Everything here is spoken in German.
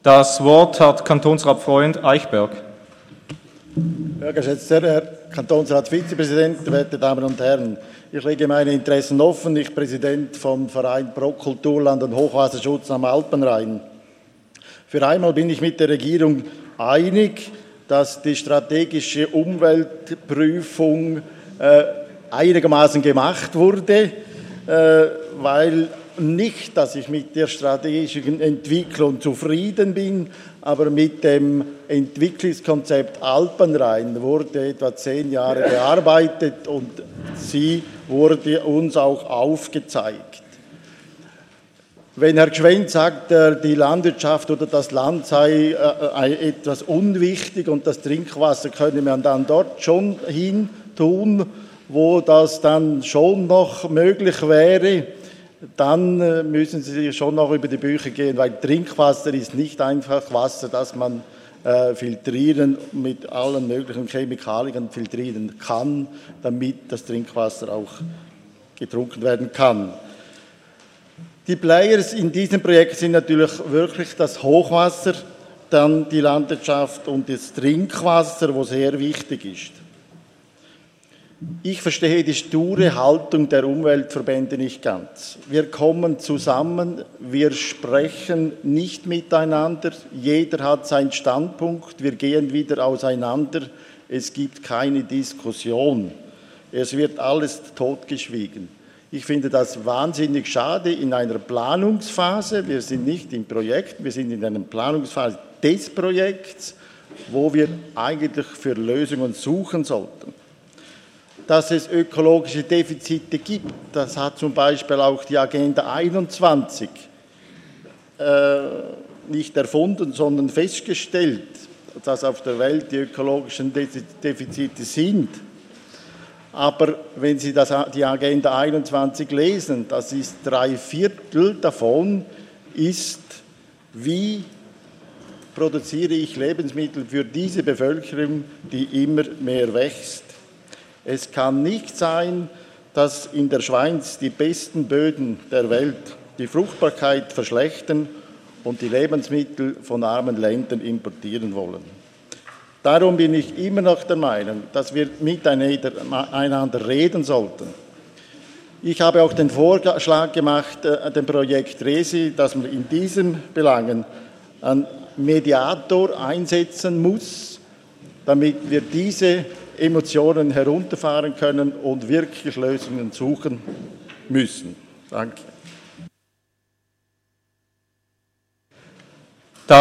Das Wort hat Kantonsrat Freund, Eichberg. Ja, geschätzter Herr Kantonsratsvizepräsident, werte Damen und Herren, ich lege meine Interessen offen. Ich bin Präsident vom Verein Pro Kulturland und Hochwasserschutz am Alpenrhein. Für einmal bin ich mit der Regierung einig, dass die strategische Umweltprüfung einigermaßen gemacht wurde, weil nicht, dass ich mit der strategischen Entwicklung zufrieden bin, aber mit dem Entwicklungskonzept Alpenrhein wurde etwa 10 Jahre gearbeitet und sie wurde uns auch aufgezeigt. Wenn Herr Gschwend sagt, die Landwirtschaft oder das Land sei etwas unwichtig und das Trinkwasser könne man dann dort schon hin tun, wo das dann schon noch möglich wäre, dann müssen Sie schon noch über die Bücher gehen, weil Trinkwasser ist nicht einfach Wasser, das man filtrieren, mit allen möglichen Chemikalien filtrieren kann, damit das Trinkwasser auch getrunken werden kann. Die Players in diesem Projekt sind natürlich wirklich das Hochwasser, dann die Landwirtschaft und das Trinkwasser, wo sehr wichtig ist. Ich verstehe die sture Haltung der Umweltverbände nicht ganz. Wir kommen zusammen, wir sprechen nicht miteinander, jeder hat seinen Standpunkt, wir gehen wieder auseinander, es gibt keine Diskussion, es wird alles totgeschwiegen. Ich finde das wahnsinnig schade in einer Planungsphase, wir sind nicht im Projekt, wir sind in einer Planungsphase des Projekts, wo wir eigentlich für Lösungen suchen sollten. Dass es ökologische Defizite gibt, das hat zum Beispiel auch die Agenda 21 nicht erfunden, sondern festgestellt, dass auf der Welt die ökologischen Defizite sind. Aber wenn Sie die Agenda 21 lesen, das ist 3/4 davon, ist, wie produziere ich Lebensmittel für diese Bevölkerung, die immer mehr wächst. Es kann nicht sein, dass in der Schweiz die besten Böden der Welt die Fruchtbarkeit verschlechtern und die Lebensmittel von armen Ländern importieren wollen. Darum bin ich immer noch der Meinung, dass wir miteinander reden sollten. Ich habe auch den Vorschlag gemacht, dem Projekt RESI, dass man in diesen Belangen einen Mediator einsetzen muss, damit wir diese Emotionen herunterfahren können und wirklich Lösungen suchen müssen. Danke.